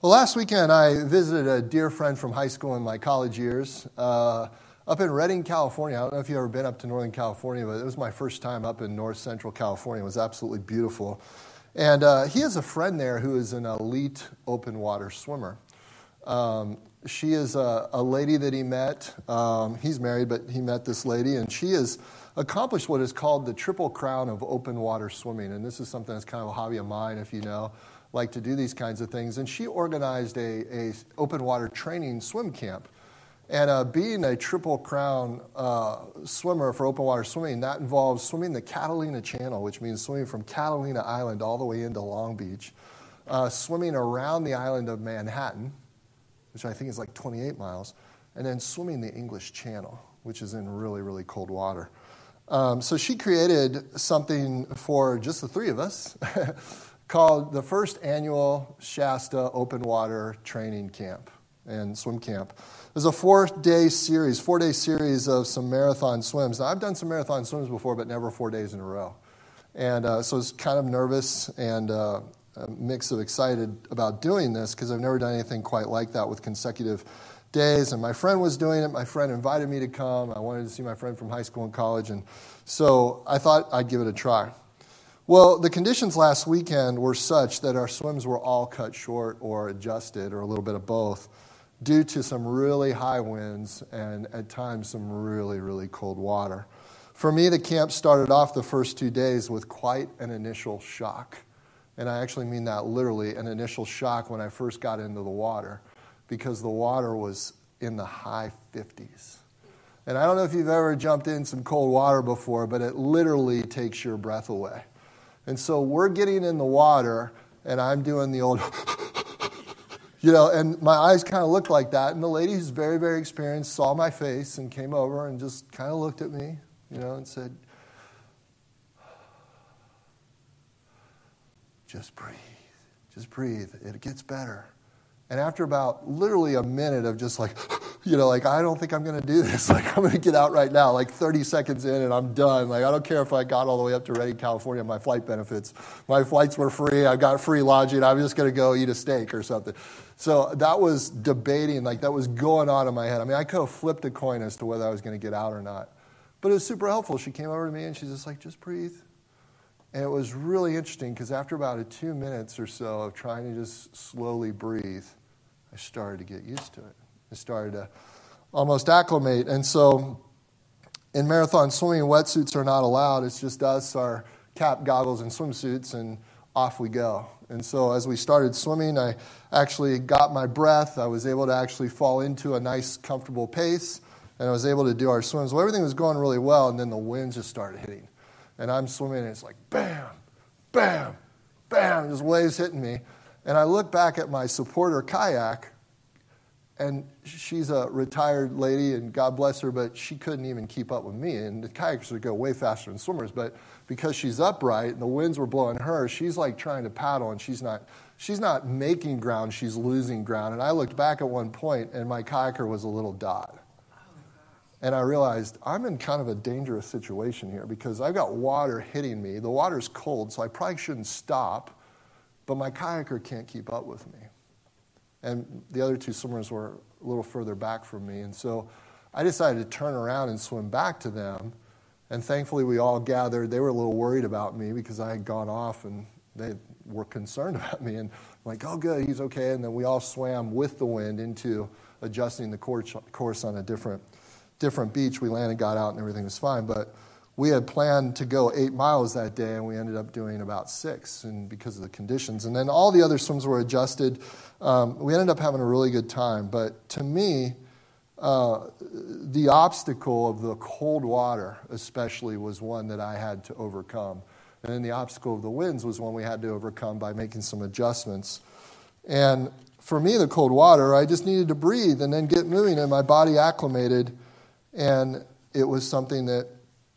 Well, last weekend I visited a dear friend from high school in my college years up in Redding, California. I don't know if you've ever been up to Northern California, but it was my first time up in North Central California. It was absolutely beautiful. And he has a friend there who is an elite open water swimmer. She is a lady that he met. He's married, but he met this lady, and she has accomplished what is called the Triple Crown of open water swimming. And this is something that's kind of a hobby of mine, if you know, like to do these kinds of things. And she organized a open water training swim camp. And being a Triple Crown swimmer for open water swimming, that involves swimming the Catalina Channel, which means swimming from Catalina Island all the way into Long Beach, swimming around the island of Manhattan, which I think is like 28 miles, and then swimming the English Channel, which is in really, really cold water. So she created something for just the three of us called the first annual Shasta Open Water Training Camp and Swim Camp. It was a four-day series of some marathon swims. Now, I've done some marathon swims before, but never 4 days in a row. And so I was kind of nervous and a mix of excited about doing this because I've never done anything quite like that with consecutive days. And my friend was doing it. My friend invited me to come. I wanted to see my friend from high school and college. And so I thought I'd give it a try. Well, the conditions last weekend were such that our swims were all cut short or adjusted or a little bit of both due to some really high winds and at times some really, really cold water. For me, the camp started off the first 2 days with quite an initial shock. And I actually mean that literally, an initial shock when I first got into the water because the water was in the high 50s. And I don't know if you've ever jumped in some cold water before, but it literally takes your breath away. And so we're getting in the water, and I'm doing the old, and my eyes kind of looked like that. And the lady who's very, very experienced saw my face and came over and just kind of looked at me, and said, just breathe, it gets better. And after about literally a minute of just like, I don't think I'm going to do this. Like, I'm going to get out right now, like 30 seconds in and I'm done. Like, I don't care if I got all the way up to Redding, California, my flight benefits. My flights were free. I got free lodging. I'm just going to go eat a steak or something. So that was debating, that was going on in my head. I mean, I could have flipped a coin as to whether I was going to get out or not. But it was super helpful. She came over to me and she's just like, just breathe. And it was really interesting because after about 2 minutes or so of trying to just slowly breathe, I started to get used to it. I started to almost acclimate. And so in marathon swimming, wetsuits are not allowed. It's just us, our cap, goggles, and swimsuits, and off we go. And so as we started swimming, I actually got my breath. I was able to actually fall into a nice, comfortable pace, and I was able to do our swims. Well, everything was going really well, and then the winds just started hitting. And I'm swimming, and it's like bam, bam, bam, just waves hitting me. And I look back at my supporter kayak, and she's a retired lady, and God bless her, but she couldn't even keep up with me. And the kayakers would go way faster than swimmers, but because she's upright and the winds were blowing her, she's like trying to paddle, and she's not making ground, she's losing ground. And I looked back at one point, and my kayaker was a little dot. And I realized I'm in kind of a dangerous situation here because I've got water hitting me. The water's cold, so I probably shouldn't stop, but my kayaker can't keep up with me. And the other two swimmers were a little further back from me. And so I decided to turn around and swim back to them. And thankfully, we all gathered. They were a little worried about me because I had gone off, and they were concerned about me. And I'm like, oh, good, he's okay. And then we all swam with the wind into adjusting the course on a different beach. We landed, got out, and everything was fine. But we had planned to go 8 miles that day, and we ended up doing about 6 and because of the conditions. And then all the other swims were adjusted. We ended up having a really good time. But to me, the obstacle of the cold water especially was one that I had to overcome. And then the obstacle of the winds was one we had to overcome by making some adjustments. And for me, the cold water, I just needed to breathe and then get moving, and my body acclimated. And it was something that,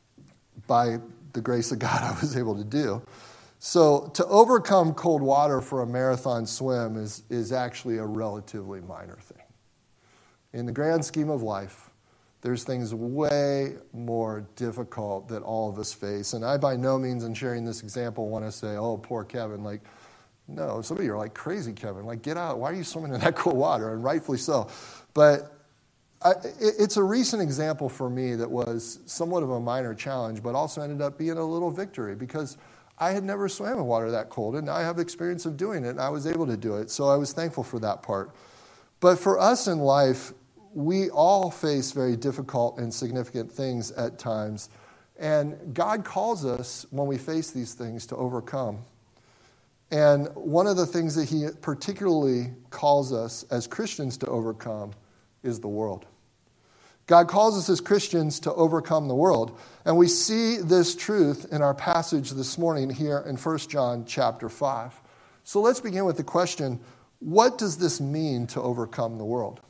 by the grace of God, I was able to do. So to overcome cold water for a marathon swim is actually a relatively minor thing. In the grand scheme of life, there's things way more difficult that all of us face. And I by no means, in sharing this example, want to say, oh, poor Kevin. No. Some of you are like, crazy, Kevin. Like, get out. Why are you swimming in that cold water? And rightfully so. But it's a recent example for me that was somewhat of a minor challenge, but also ended up being a little victory because I had never swam in water that cold, and now I have experience of doing it, and I was able to do it. So I was thankful for that part. But for us in life, we all face very difficult and significant things at times. And God calls us, when we face these things, to overcome. And one of the things that he particularly calls us as Christians to overcome is the world. God calls us as Christians to overcome the world. And we see this truth in our passage this morning here in 1 John chapter 5. So let's begin with the question, what does this mean to overcome the world?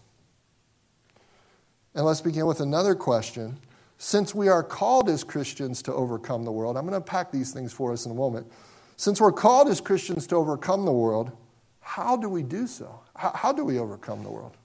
And let's begin with another question. Since we are called as Christians to overcome the world, I'm going to unpack these things for us in a moment. Since we're called as Christians to overcome the world, how do we do so? How do we overcome the world?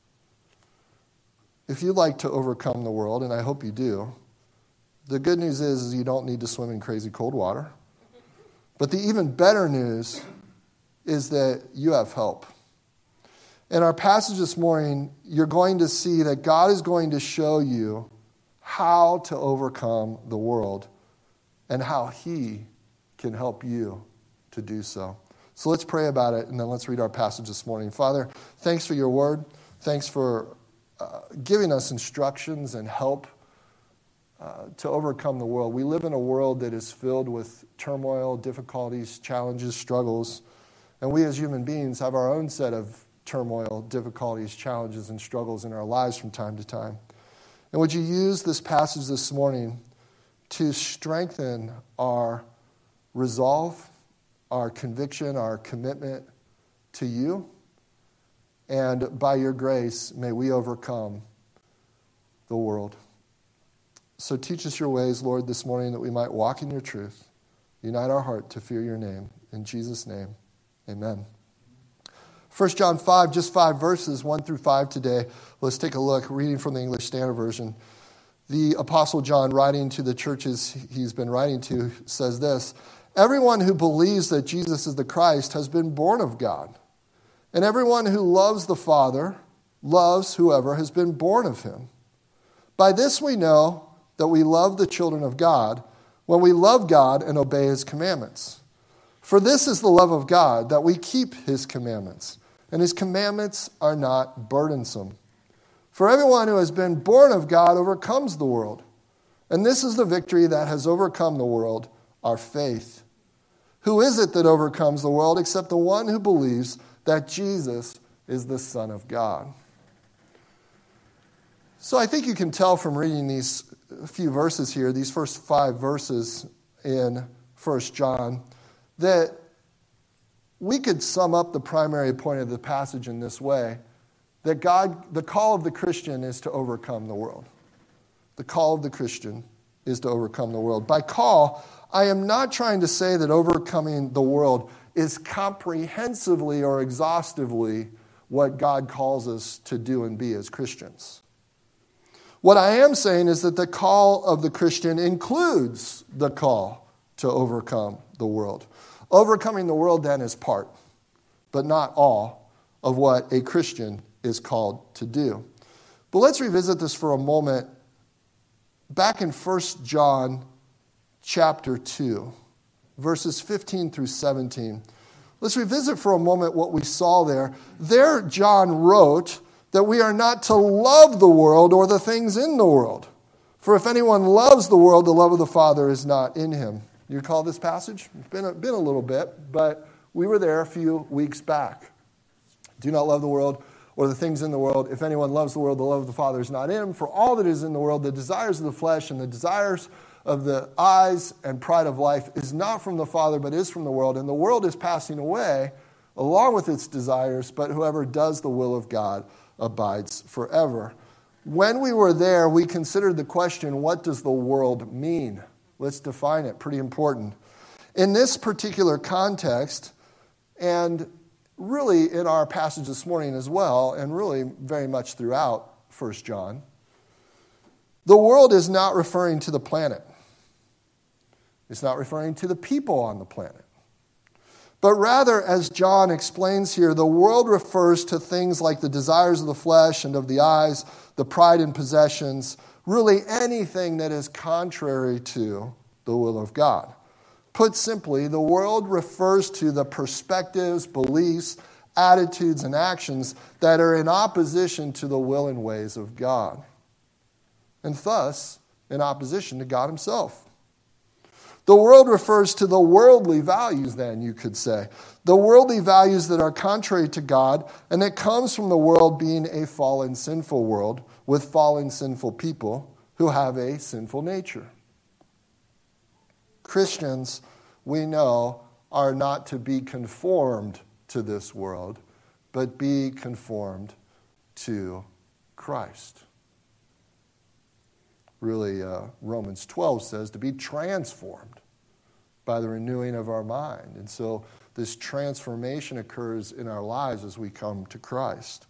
If you'd like to overcome the world, and I hope you do, the good news is you don't need to swim in crazy cold water. But the even better news is that you have help. In our passage this morning, you're going to see that God is going to show you how to overcome the world and how he can help you to do so. So let's pray about it, and then let's read our passage this morning. Father, thanks for your word. Thanks for giving us instructions and help to overcome the world. We live in a world that is filled with turmoil, difficulties, challenges, struggles. And we as human beings have our own set of turmoil, difficulties, challenges, and struggles in our lives from time to time. And would you use this passage this morning to strengthen our resolve, our conviction, our commitment to you? And by your grace, may we overcome the world. So teach us your ways, Lord, this morning that we might walk in your truth. Unite our heart to fear your name. In Jesus' name, amen. 1 John 5, just 5 verses, 1 through 5 today. Let's take a look, reading from the English Standard Version. The Apostle John, writing to the churches he's been writing to, says this, "Everyone who believes that Jesus is the Christ has been born of God. And everyone who loves the Father loves whoever has been born of him. By this we know that we love the children of God, when we love God and obey his commandments. For this is the love of God, that we keep his commandments, and his commandments are not burdensome. For everyone who has been born of God overcomes the world. And this is the victory that has overcome the world, our faith. Who is it that overcomes the world except the one who believes that Jesus is the Son of God?" So I think you can tell from reading these few verses here, these first 5 verses in 1 John, that we could sum up the primary point of the passage in this way, that God, the call of the Christian is to overcome the world. The call of the Christian is to overcome the world. By call, I am not trying to say that overcoming the world is comprehensively or exhaustively what God calls us to do and be as Christians. What I am saying is that the call of the Christian includes the call to overcome the world. Overcoming the world then is part, but not all, of what a Christian is called to do. But let's revisit this for a moment. Back in 1 John chapter 2, verses 15 through 17. Let's revisit for a moment what we saw there. There, John wrote that we are not to love the world or the things in the world. For if anyone loves the world, the love of the Father is not in him. You recall this passage? It's been a little bit, but we were there a few weeks back. Do not love the world or the things in the world. If anyone loves the world, the love of the Father is not in him. For all that is in the world, the desires of the flesh and the desires of the eyes and pride of life is not from the Father, but is from the world. And the world is passing away along with its desires, but whoever does the will of God abides forever. When we were there, we considered the question, what does the world mean? Let's define it, pretty important. In this particular context, and really in our passage this morning as well, and really very much throughout 1 John, the world is not referring to the planet. It's not referring to the people on the planet. But rather, as John explains here, the world refers to things like the desires of the flesh and of the eyes, the pride in possessions, really anything that is contrary to the will of God. Put simply, the world refers to the perspectives, beliefs, attitudes, and actions that are in opposition to the will and ways of God, and thus in opposition to God himself. The world refers to the worldly values, then, you could say. The worldly values that are contrary to God, and that comes from the world being a fallen, sinful world with fallen, sinful people who have a sinful nature. Christians, we know, are not to be conformed to this world, but be conformed to Christ. Really, Romans 12 says to be transformed by the renewing of our mind. And so this transformation occurs in our lives as we come to Christ.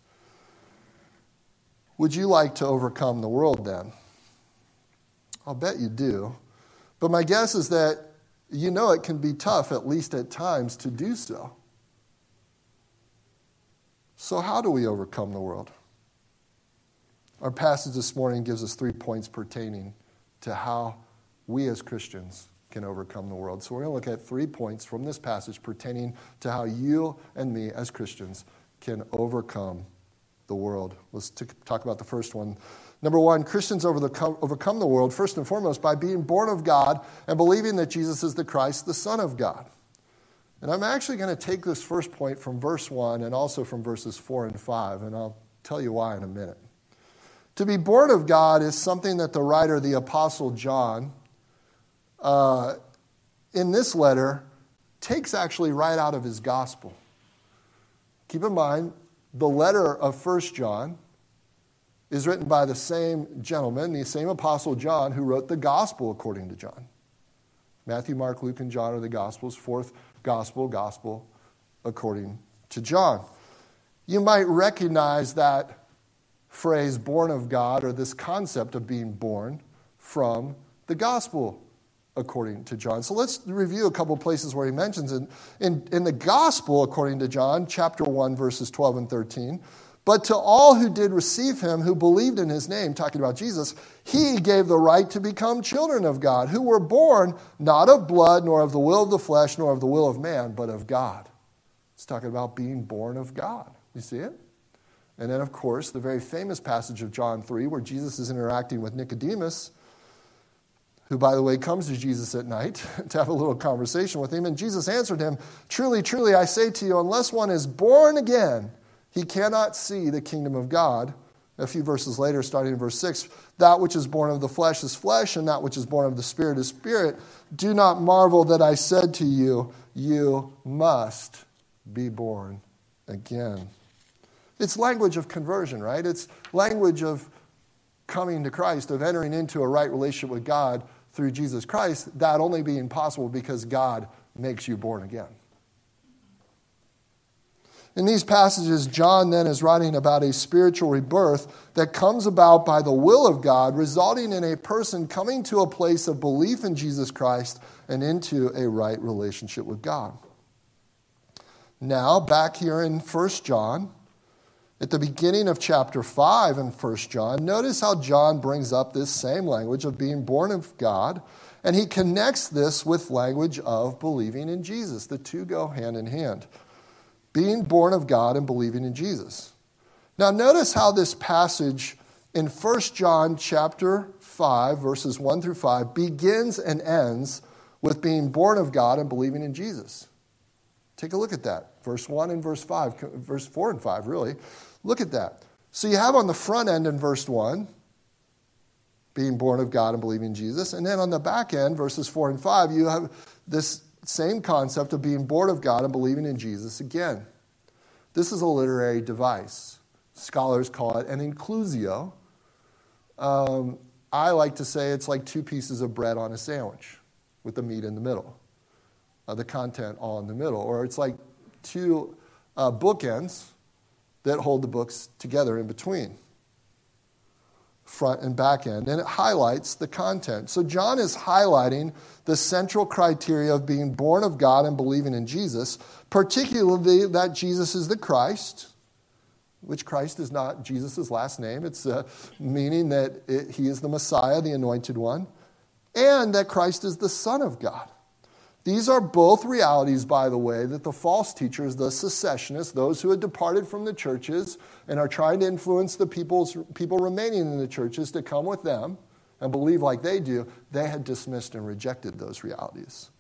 Would you like to overcome the world then? I'll bet you do. But my guess is that you know it can be tough, at least at times, to do so. So how do we overcome the world? Our passage this morning gives us 3 points pertaining to how we as Christians can overcome the world. So we're going to look at 3 points from this passage pertaining to how you and me as Christians can overcome the world. Let's talk about the first one. Number 1, Christians overcome the world first and foremost by being born of God and believing that Jesus is the Christ, the Son of God. And I'm actually going to take this first point from verse 1 and also from verses 4 and 5, and I'll tell you why in a minute. To be born of God is something that the writer, the Apostle John, in this letter, takes actually right out of his gospel. Keep in mind, the letter of 1 John is written by the same gentleman, the same Apostle John, who wrote the gospel according to John. Matthew, Mark, Luke, and John are the gospels. Fourth gospel according to John. You might recognize that phrase, born of God, or this concept of being born from the gospel according to John. So let's review a couple places where he mentions it. In the gospel according to John, chapter 1, verses 12 and 13, but to all who did receive him, who believed in his name, talking about Jesus, he gave the right to become children of God, who were born not of blood, nor of the will of the flesh, nor of the will of man, but of God. It's talking about being born of God. You see it? And then, of course, the very famous passage of John 3, where Jesus is interacting with Nicodemus, who, by the way, comes to Jesus at night to have a little conversation with him. And Jesus answered him, "Truly, truly, I say to you, unless one is born again, he cannot see the kingdom of God." A few verses later, starting in verse 6, "That which is born of the flesh is flesh, and that which is born of the Spirit is spirit. Do not marvel that I said to you, you must be born again." It's language of conversion, right? It's language of coming to Christ, of entering into a right relationship with God through Jesus Christ, that only being possible because God makes you born again. In these passages, John then is writing about a spiritual rebirth that comes about by the will of God, resulting in a person coming to a place of belief in Jesus Christ and into a right relationship with God. Now, back here in 1 John, at the beginning of chapter 5 in 1 John, notice how John brings up this same language of being born of God, and he connects this with language of believing in Jesus. The two go hand in hand. Being born of God and believing in Jesus. Now notice how this passage in 1 John chapter 5, verses 1 through 5, begins and ends with being born of God and believing in Jesus. Take a look at that. Verse 1 and verse 5, verse 4 and 5, really. Look at that. So you have on the front end in verse 1, being born of God and believing in Jesus. And then on the back end, verses 4 and 5, you have this same concept of being born of God and believing in Jesus again. This is a literary device. Scholars call it an inclusio. I like to say it's like two pieces of bread on a sandwich with the meat in the middle, the content all in the middle. Or it's like two bookends that hold the books together in between. front and back end, and it highlights the content. So John is highlighting the central criteria of being born of God and believing in Jesus, particularly that Jesus is the Christ, which Christ is not Jesus' last name. It's meaning that he is the Messiah, the anointed one, and that Christ is the Son of God. These are both realities, by the way, that the false teachers, the secessionists, those who had departed from the churches and are trying to influence the people remaining in the churches to come with them and believe like they do, they had dismissed and rejected those realities.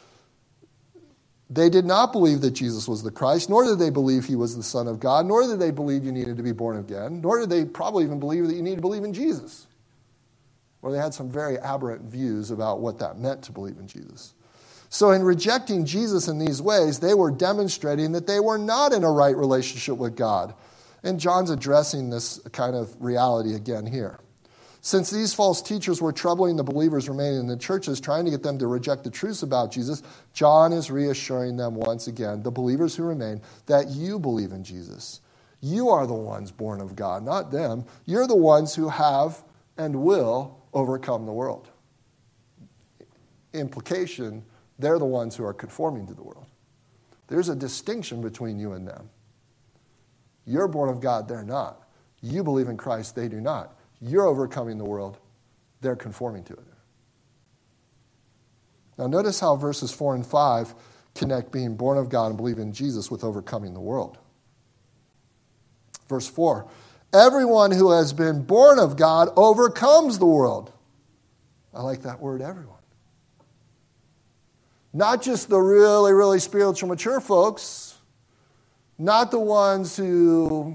They did not believe that Jesus was the Christ, nor did they believe he was the Son of God, nor did they believe you needed to be born again, nor did they probably even believe that you needed to believe in Jesus. Or they had some very aberrant views about what that meant to believe in Jesus. So in rejecting Jesus in these ways, they were demonstrating that they were not in a right relationship with God. And John's addressing this kind of reality again here. Since these false teachers were troubling the believers remaining in the churches, trying to get them to reject the truths about Jesus, John is reassuring them once again, the believers who remain, that you believe in Jesus. You are the ones born of God, not them. You're the ones who have and will overcome the world. Implication, they're the ones who are conforming to the world. There's a distinction between you and them. You're born of God, they're not. You believe in Christ, they do not. You're overcoming the world, they're conforming to it. Now notice how verses 4 and 5 connect being born of God and believing in Jesus with overcoming the world. Verse 4, everyone who has been born of God overcomes the world. I like that word, everyone. Not just the really, really spiritual mature folks, not the ones who,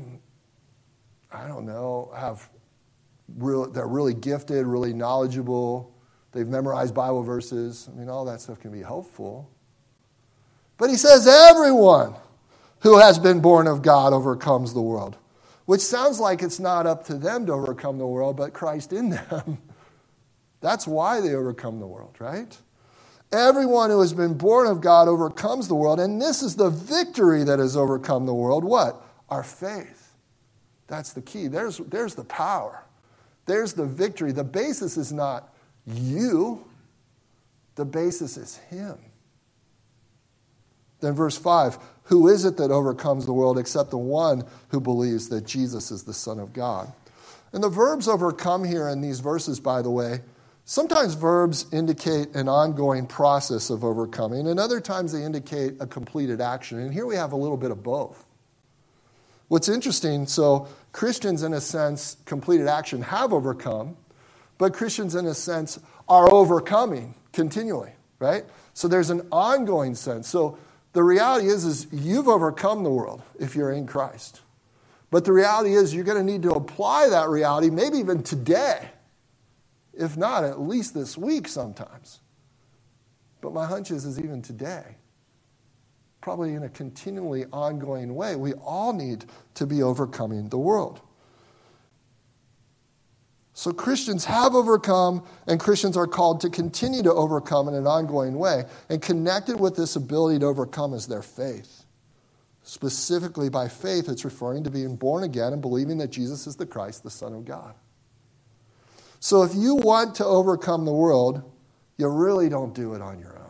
they're really gifted, really knowledgeable, they've memorized Bible verses. All that stuff can be helpful. But he says everyone who has been born of God overcomes the world, which sounds like it's not up to them to overcome the world, but Christ in them. That's why they overcome the world, right? Everyone who has been born of God overcomes the world, and this is the victory that has overcome the world. What? Our faith. That's the key. There's the power. There's the victory. The basis is not you. The basis is him. Then verse 5, who is it that overcomes the world except the one who believes that Jesus is the Son of God? And the verbs overcome here in these verses, by the way, sometimes verbs indicate an ongoing process of overcoming, and other times they indicate a completed action. And here we have a little bit of both. What's interesting, so Christians, in a sense, completed action have overcome, but Christians, in a sense, are overcoming continually, right? So there's an ongoing sense. So the reality is you've overcome the world if you're in Christ. But the reality is you're going to need to apply that reality maybe even today. If not, at least this week sometimes. But my hunch is even today, probably in a continually ongoing way, we all need to be overcoming the world. So Christians have overcome, and Christians are called to continue to overcome in an ongoing way. And connected with this ability to overcome is their faith. Specifically by faith, it's referring to being born again and believing that Jesus is the Christ, the Son of God. So if you want to overcome the world, you really don't do it on your own.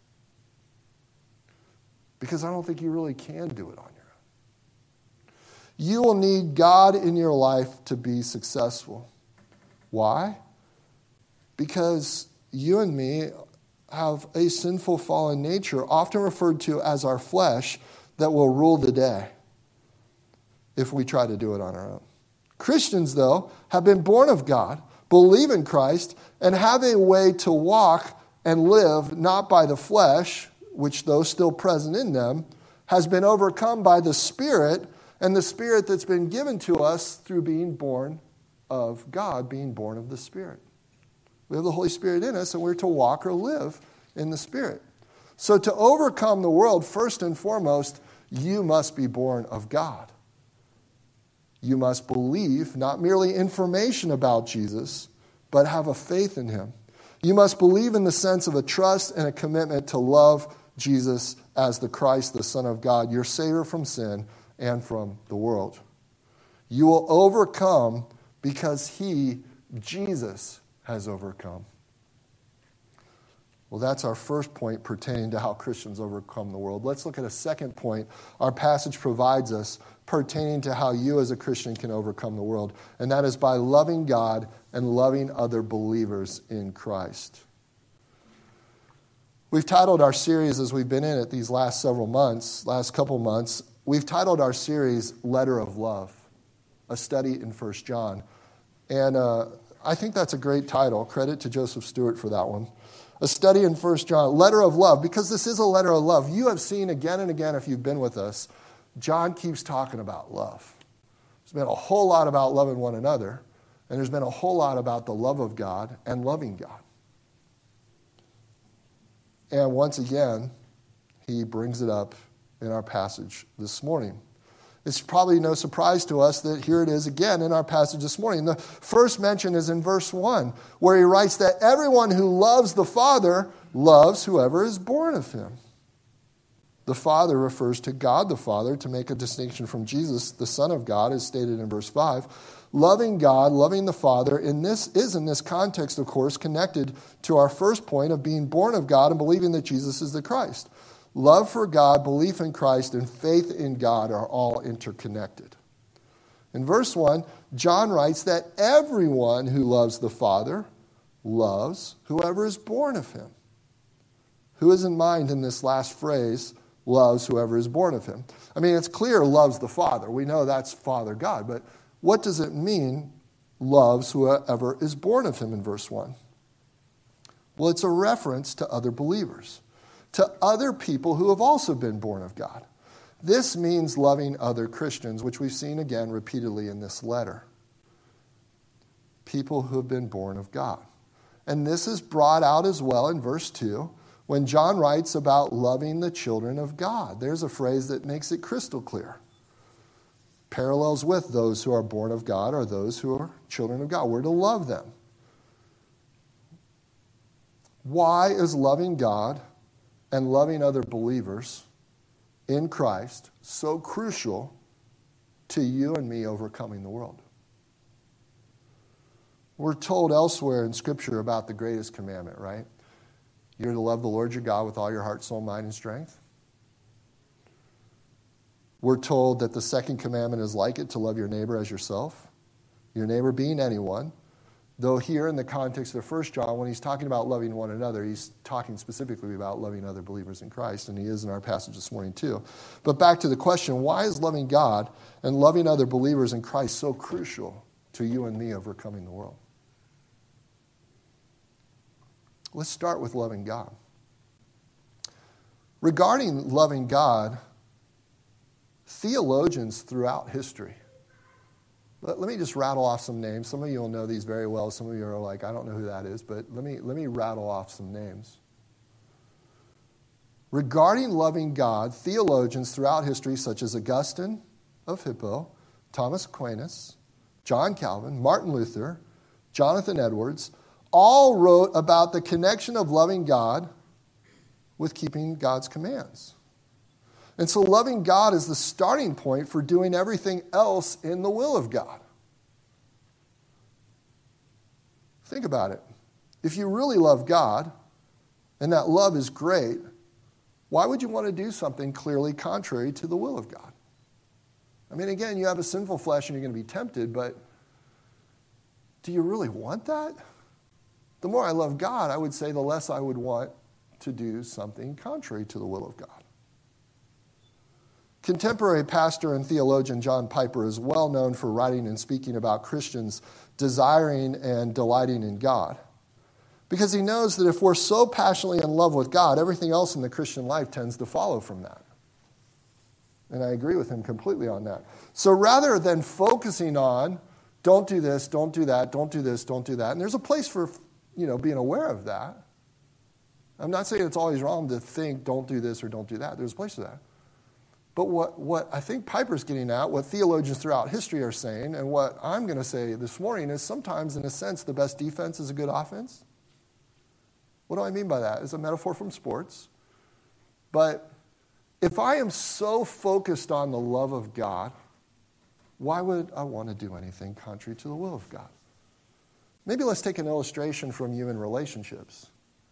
Because I don't think you really can do it on your own. You will need God in your life to be successful. Why? Because you and me have a sinful fallen nature, often referred to as our flesh, that will rule the day if we try to do it on our own. Christians, though, have been born of God, believe in Christ, and have a way to walk and live not by the flesh, which though still present in them, has been overcome by the Spirit, and the Spirit that's been given to us through being born of God, being born of the Spirit. We have the Holy Spirit in us, and we're to walk or live in the Spirit. So to overcome the world, first and foremost, you must be born of God. You must believe not merely information about Jesus, but have a faith in him. You must believe in the sense of a trust and a commitment to love Jesus as the Christ, the Son of God, your Savior from sin and from the world. You will overcome because he, Jesus, has overcome. Well, that's our first point pertaining to how Christians overcome the world. Let's look at a second point our passage provides us pertaining to how you as a Christian can overcome the world, and that is by loving God and loving other believers in Christ. We've titled our series, as we've been in it these last couple months, we've titled our series Letter of Love, a study in 1 John. And I think that's a great title. Credit to Joseph Stewart for that one. A study in 1 John, letter of love, because this is a letter of love. You have seen again and again, if you've been with us, John keeps talking about love. There's been a whole lot about loving one another, and there's been a whole lot about the love of God and loving God. And once again, he brings it up in our passage this morning. It's probably no surprise to us that here it is again in our passage this morning. The first mention is in verse 1, where he writes that everyone who loves the Father loves whoever is born of him. The Father refers to God the Father to make a distinction from Jesus, the Son of God, as stated in verse 5. Loving God, loving the Father, in this context, of course, connected to our first point of being born of God and believing that Jesus is the Christ. Love for God, belief in Christ, and faith in God are all interconnected. In verse 1, John writes that everyone who loves the Father loves whoever is born of him. Who is in mind in this last phrase, loves whoever is born of him? I mean, it's clear loves the Father. We know that's Father God, but what does it mean, loves whoever is born of him in verse 1? Well, it's a reference to other believers, to other people who have also been born of God. This means loving other Christians, which we've seen again repeatedly in this letter. People who have been born of God. And this is brought out as well in verse 2 when John writes about loving the children of God. There's a phrase that makes it crystal clear. Parallels with those who are born of God are those who are children of God. We're to love them. Why is loving God and loving other believers in Christ so crucial to you and me overcoming the world? We're told elsewhere in Scripture about the greatest commandment, right? You're to love the Lord your God with all your heart, soul, mind, and strength. We're told that the second commandment is like it, to love your neighbor as yourself. Your neighbor being anyone. Though here in the context of 1 John, when he's talking about loving one another, he's talking specifically about loving other believers in Christ, and he is in our passage this morning too. But back to the question, why is loving God and loving other believers in Christ so crucial to you and me overcoming the world? Let's start with loving God. Regarding loving God, theologians throughout history, let me just rattle off some names. Some of you will know these very well. Some of you are like, I don't know who that is, but let me rattle off some names. Regarding loving God, theologians throughout history, such as Augustine of Hippo, Thomas Aquinas, John Calvin, Martin Luther, Jonathan Edwards, all wrote about the connection of loving God with keeping God's commands. And so loving God is the starting point for doing everything else in the will of God. Think about it. If you really love God, and that love is great, why would you want to do something clearly contrary to the will of God? I mean, again, you have a sinful flesh and you're going to be tempted, but do you really want that? The more I love God, I would say the less I would want to do something contrary to the will of God. Contemporary pastor and theologian John Piper is well known for writing and speaking about Christians desiring and delighting in God. Because he knows that if we're so passionately in love with God, everything else in the Christian life tends to follow from that. And I agree with him completely on that. So rather than focusing on, don't do this, don't do that, don't do this, don't do that, and there's a place for, being aware of that. I'm not saying it's always wrong to think, don't do this or don't do that. There's a place for that. But what I think Piper's getting at, what theologians throughout history are saying, and what I'm going to say this morning is sometimes, in a sense, the best defense is a good offense. What do I mean by that? It's a metaphor from sports. But if I am so focused on the love of God why would I want to do anything contrary to the will of God? Maybe let's take an illustration from human relationships.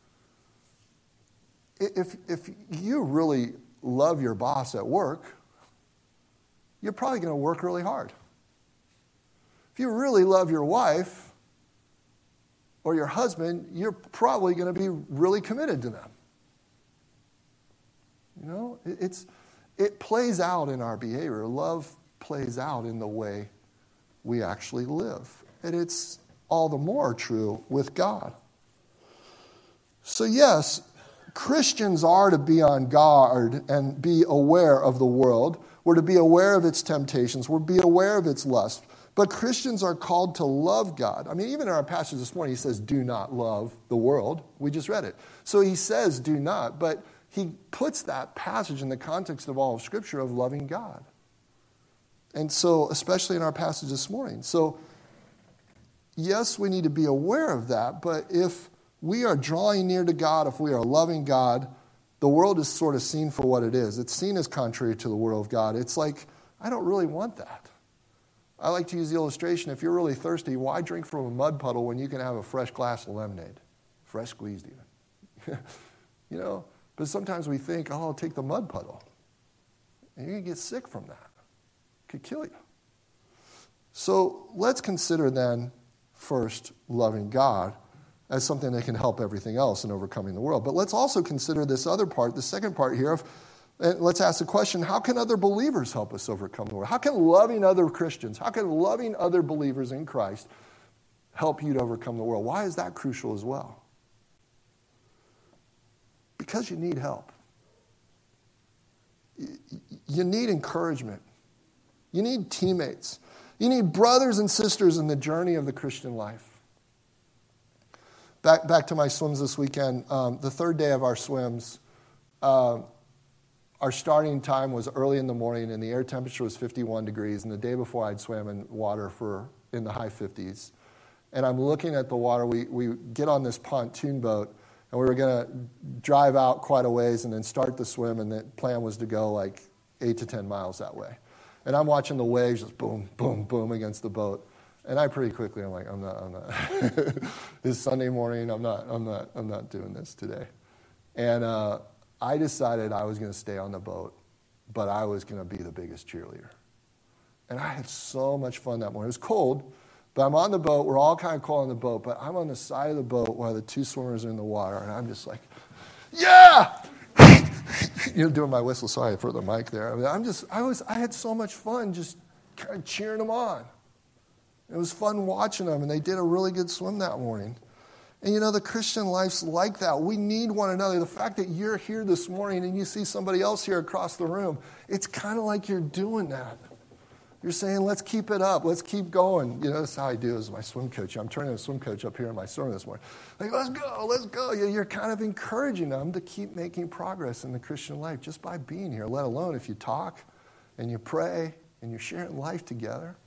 If you really love your boss at work, you're probably going to work really hard. If you really love your wife or your husband, you're probably going to be really committed to them. You know, it plays out in our behavior. Love plays out in the way we actually live. And it's all the more true with God. So yes, Christians are to be on guard and be aware of the world. We're to be aware of its temptations. We're to be aware of its lust. But Christians are called to love God. I mean, even in our passage this morning, he says, do not love the world. We just read it. So he says, do not. But he puts that passage in the context of all of Scripture of loving God. And so, especially in our passage this morning. So, yes, we need to be aware of that. But if we are drawing near to God, if we are loving God, the world is sort of seen for what it is. It's seen as contrary to the Word of God. It's like, I don't really want that. I like to use the illustration, if you're really thirsty, why drink from a mud puddle when you can have a fresh glass of lemonade? Fresh squeezed even. You know? But sometimes we think, oh, I'll take the mud puddle. And you're going to get sick from that. It could kill you. So let's consider then, first, loving God as something that can help everything else in overcoming the world. But let's also consider this other part, the second part here of, and let's ask the question, how can other believers help us overcome the world? How can loving other Christians, how can loving other believers in Christ help you to overcome the world? Why is that crucial as well? Because you need help. You need encouragement. You need teammates. You need brothers and sisters in the journey of the Christian life. Back to my swims this weekend, the third day of our swims, our starting time was early in the morning, and the air temperature was 51 degrees. And the day before, I'd swam in water in the high 50s. And I'm looking at the water. We get on this pontoon boat, and we were going to drive out quite a ways and then start the swim. And the plan was to go like 8 to 10 miles that way. And I'm watching the waves just boom, boom, boom against the boat. And I'm like, I'm not. It's Sunday morning. I'm not doing this today. And I decided I was going to stay on the boat, but I was going to be the biggest cheerleader. And I had so much fun that morning. It was cold, but I'm on the boat. We're all kind of cold on the boat, but I'm on the side of the boat while the two swimmers are in the water, and I'm just like, yeah! Doing my whistle. Sorry for the mic there. I mean, I had so much fun just kind of cheering them on. It was fun watching them, and they did a really good swim that morning. And the Christian life's like that. We need one another. The fact that you're here this morning and you see somebody else here across the room, it's kind of like you're doing that. You're saying, let's keep it up. Let's keep going. That's how I do as my swim coach. I'm turning a swim coach up here in my sermon this morning. Like, let's go. You're kind of encouraging them to keep making progress in the Christian life just by being here, let alone if you talk and you pray and you're sharing life together.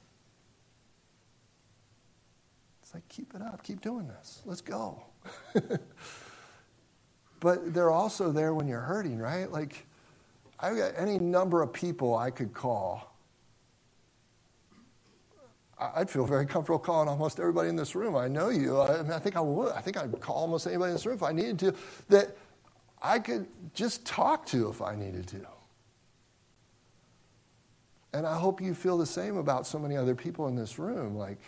It's like, keep it up. Keep doing this. Let's go. But they're also there when you're hurting, right? Like, I've got any number of people I could call. I'd feel very comfortable calling almost everybody in this room. I know you. I think I would. I think I'd call almost anybody in this room if I needed to, that I could just talk to if I needed to. And I hope you feel the same about so many other people in this room. Like,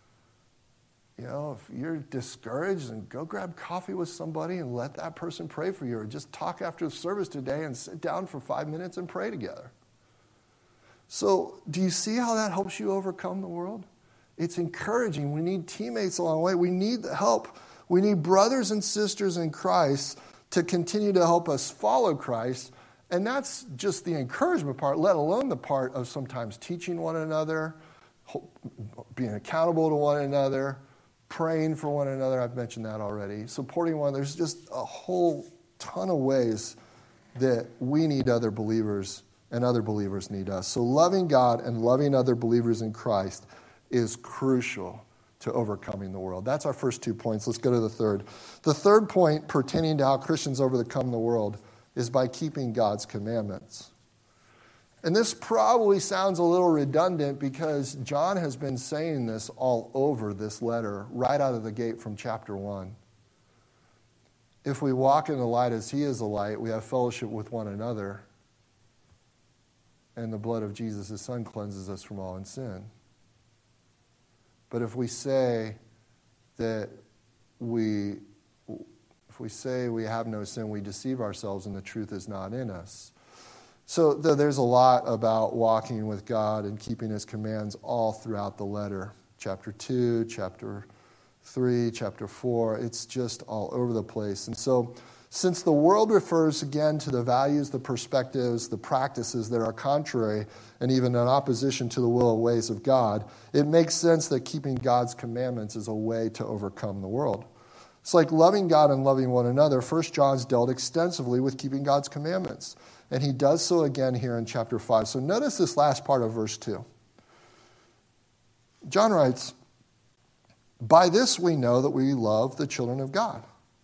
if you're discouraged, then go grab coffee with somebody and let that person pray for you. Or just talk after the service today and sit down for 5 minutes and pray together. So do you see how that helps you overcome the world? It's encouraging. We need teammates along the way. We need the help. We need brothers and sisters in Christ to continue to help us follow Christ. And that's just the encouragement part, let alone the part of sometimes teaching one another, being accountable to one another, praying for one another. I've mentioned that already. Supporting one another. There's just a whole ton of ways that we need other believers and other believers need us. So loving God and loving other believers in Christ is crucial to overcoming the world. That's our first 2 points. Let's go to the third. The third point pertaining to how Christians overcome the world is by keeping God's commandments. And this probably sounds a little redundant because John has been saying this all over this letter, right out of the gate from chapter 1. If we walk in the light as he is the light, we have fellowship with one another, and the blood of Jesus, his son, cleanses us from all sin. But if we say that we have no sin, we deceive ourselves and the truth is not in us. So there's a lot about walking with God and keeping his commands all throughout the letter. Chapter 2, chapter 3, chapter 4, it's just all over the place. And so since the world refers again to the values, the perspectives, the practices that are contrary and even in opposition to the will and ways of God, it makes sense that keeping God's commandments is a way to overcome the world. It's like loving God and loving one another. 1 John's dealt extensively with keeping God's commandments. And he does so again here in chapter 5. So notice this last part of verse 2. John writes, "By this we know that we love the children of God."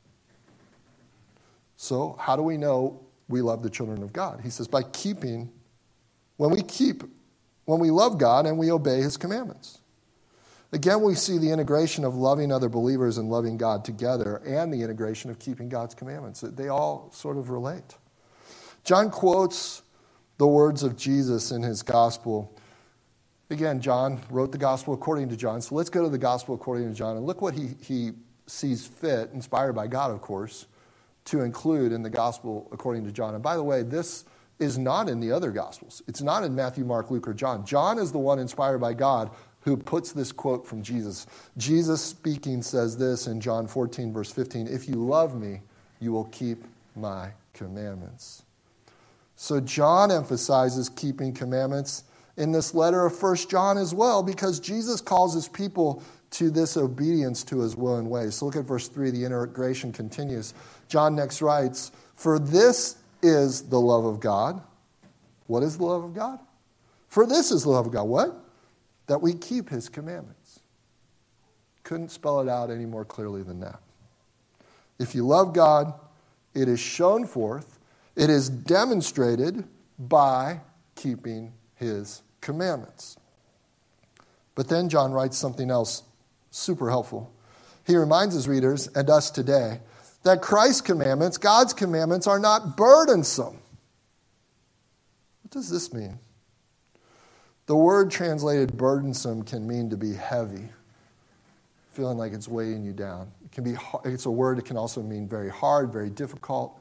So how do we know we love the children of God? He says, by keeping, when we love God and we obey his commandments. Again, we see the integration of loving other believers and loving God together and the integration of keeping God's commandments. They all sort of relate. John quotes the words of Jesus in his gospel. Again, John wrote the gospel according to John. So let's go to the gospel according to John and look what he sees fit, inspired by God, of course, to include in the gospel according to John. And by the way, this is not in the other gospels. It's not in Matthew, Mark, Luke, or John. John is the one inspired by God who puts this quote from Jesus. Jesus speaking says this in John 14, verse 15, "If you love me, you will keep my commandments." So John emphasizes keeping commandments in this letter of 1 John as well, because Jesus calls his people to this obedience to his will and ways. So look at verse 3, the integration continues. John next writes, "For this is the love of God." What is the love of God? For this is the love of God. What? That we keep his commandments. Couldn't spell it out any more clearly than that. If you love God, it is shown forth, it is demonstrated by keeping his commandments. But then John writes something else super helpful. He reminds his readers and us today that Christ's commandments, God's commandments, are not burdensome. What does this mean? The word translated burdensome can mean to be heavy, feeling like it's weighing you down. It's a word that can also mean very hard, very difficult.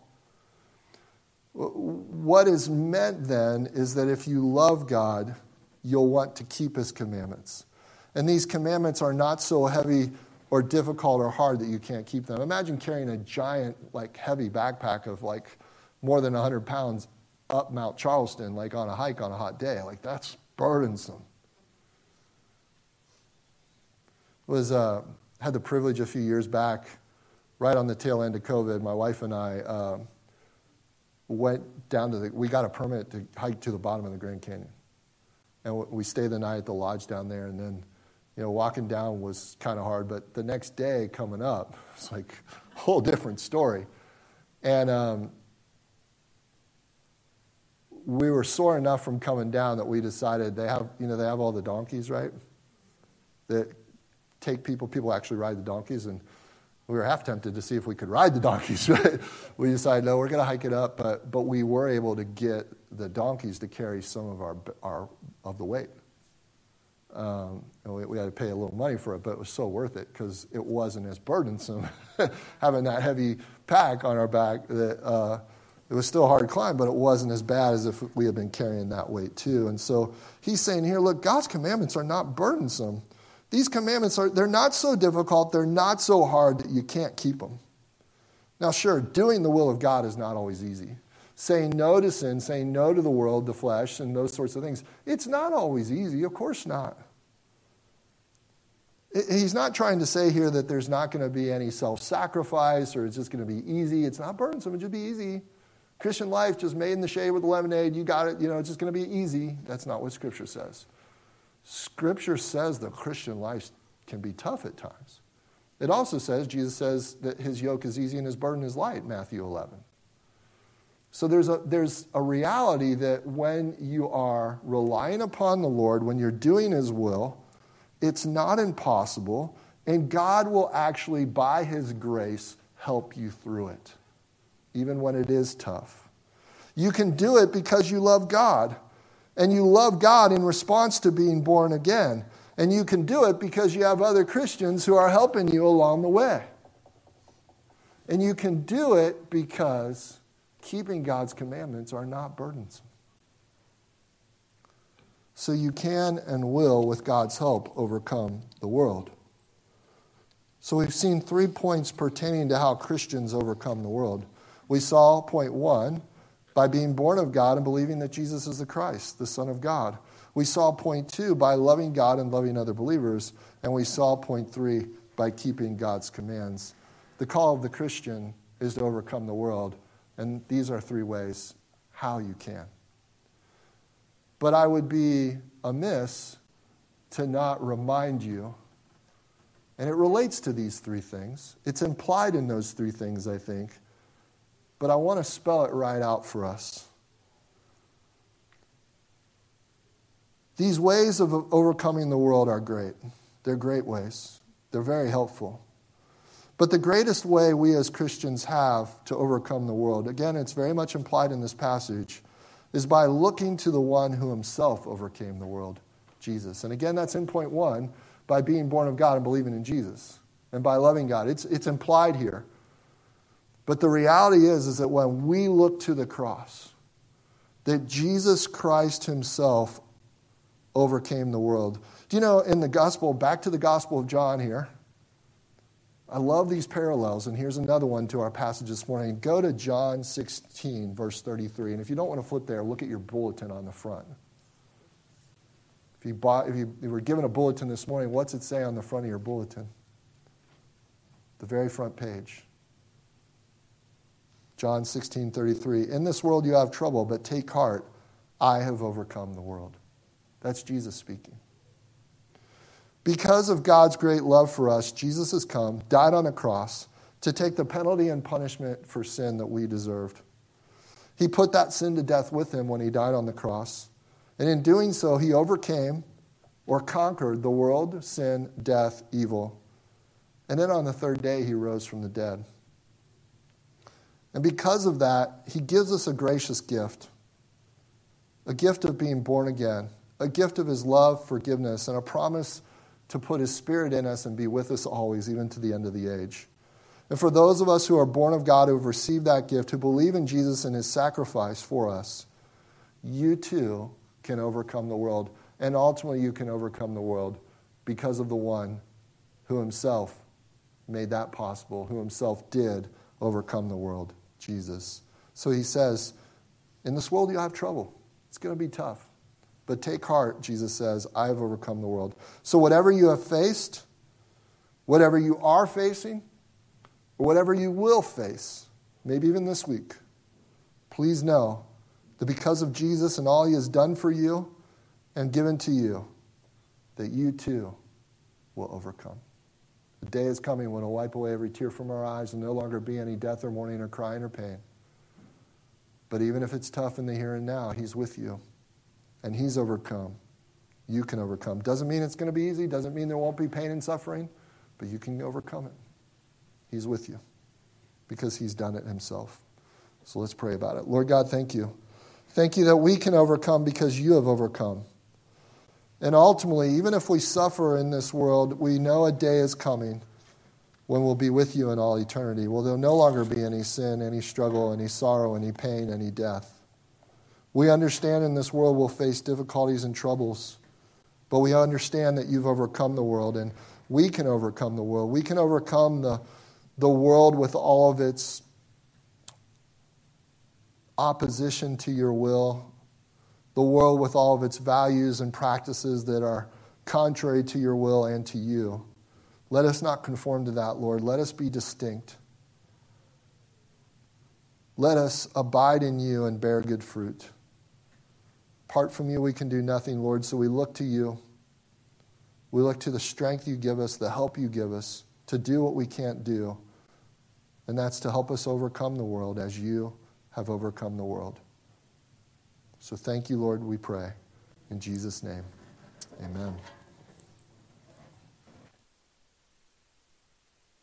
What is meant then is that if you love God, you'll want to keep his commandments. And these commandments are not so heavy or difficult or hard that you can't keep them. Imagine carrying a giant, heavy backpack of more than 100 pounds up Mount Charleston, on a hike on a hot day. That's burdensome. Had the privilege a few years back, right on the tail end of COVID, my wife and I went down we got a permit to hike to the bottom of the Grand Canyon. And we stayed the night at the lodge down there, and then, walking down was kind of hard, but the next day coming up, it's a whole different story. And we were sore enough from coming down that we decided they have all the donkeys, right? That take people actually ride the donkeys, and we were half tempted to see if we could ride the donkeys, right? We decided, no, we're going to hike it up, but we were able to get the donkeys to carry some of the weight. We had to pay a little money for it, but it was so worth it because it wasn't as burdensome having that heavy pack on our back. That it was still a hard climb, but it wasn't as bad as if we had been carrying that weight too. And so he's saying here, look, God's commandments are not burdensome. These commandments they're not so difficult, they're not so hard that you can't keep them. Now, sure, doing the will of God is not always easy. Saying no to sin, saying no to the world, the flesh, and those sorts of things, it's not always easy. Of course not. He's not trying to say here that there's not going to be any self-sacrifice or it's just going to be easy. It's not burdensome. It'll just be easy. Christian life just made in the shade with the lemonade. You got it. It's just going to be easy. That's not what Scripture says. Scripture says the Christian life can be tough at times. It also says, Jesus says that his yoke is easy and his burden is light, Matthew 11. So there's a reality that when you are relying upon the Lord, when you're doing His will, it's not impossible, and God will actually, by His grace, help you through it, even when it is tough. You can do it because you love God, and you love God in response to being born again. And you can do it because you have other Christians who are helping you along the way. And you can do it because keeping God's commandments are not burdensome. So you can and will, with God's help, overcome the world. So we've seen 3 points pertaining to how Christians overcome the world. We saw point 1, by being born of God and believing that Jesus is the Christ, the Son of God. We saw point 2, by loving God and loving other believers. And we saw point 3, by keeping God's commands. The call of the Christian is to overcome the world. And these are 3 ways how you can. But I would be amiss to not remind you, and it relates to these 3 things. It's implied in those 3 things, I think. But I want to spell it right out for us. These ways of overcoming the world are great. They're great ways. They're very helpful. But the greatest way we as Christians have to overcome the world, again, it's very much implied in this passage, is by looking to the one who himself overcame the world, Jesus. And again, that's in point 1, by being born of God and believing in Jesus, and by loving God. It's implied here. But the reality is that when we look to the cross, that Jesus Christ himself overcame the world. Do you know, in the gospel, back to the Gospel of John here, I love these parallels, and here's another one to our passage this morning. Go to John 16, verse 33. And if you don't want to flip there, look at your bulletin on the front. If you were given a bulletin this morning, what's it say on the front of your bulletin? The very front page. John 16:33. In this world you have trouble, but take heart, I have overcome the world. That's Jesus speaking. Because of God's great love for us, Jesus has come, died on the cross, to take the penalty and punishment for sin that we deserved. He put that sin to death with him when he died on the cross. And in doing so, he overcame or conquered the world, sin, death, evil. And then on the 3rd day, he rose from the dead. And because of that, he gives us a gracious gift. A gift of being born again. A gift of his love, forgiveness, and a promise to put his Spirit in us and be with us always, even to the end of the age. And for those of us who are born of God, who have received that gift, who believe in Jesus and his sacrifice for us, you too can overcome the world. And ultimately you can overcome the world because of the one who himself made that possible, who himself did overcome the world, Jesus. So he says, in this world you'll have trouble. It's going to be tough. But take heart, Jesus says, I have overcome the world. So whatever you have faced, whatever you are facing, or whatever you will face, maybe even this week, please know that because of Jesus and all he has done for you and given to you, that you too will overcome. The day is coming when he'll wipe away every tear from our eyes and no longer be any death or mourning or crying or pain. But even if it's tough in the here and now, he's with you. And he's overcome. You can overcome. Doesn't mean it's going to be easy. Doesn't mean there won't be pain and suffering. But you can overcome it. He's with you. Because he's done it himself. So let's pray about it. Lord God, thank you. Thank you that we can overcome because you have overcome. And ultimately, even if we suffer in this world, we know a day is coming when we'll be with you in all eternity. Well, there'll no longer be any sin, any struggle, any sorrow, any pain, any death. We understand in this world we'll face difficulties and troubles, but we understand that you've overcome the world, and we can overcome the world. We can overcome the world with all of its opposition to your will, the world with all of its values and practices that are contrary to your will and to you. Let us not conform to that, Lord. Let us be distinct. Let us abide in you and bear good fruit. Apart from you, we can do nothing, Lord, so we look to you. We look to the strength you give us, the help you give us to do what we can't do, and that's to help us overcome the world as you have overcome the world. So thank you, Lord, we pray. In Jesus' name, amen.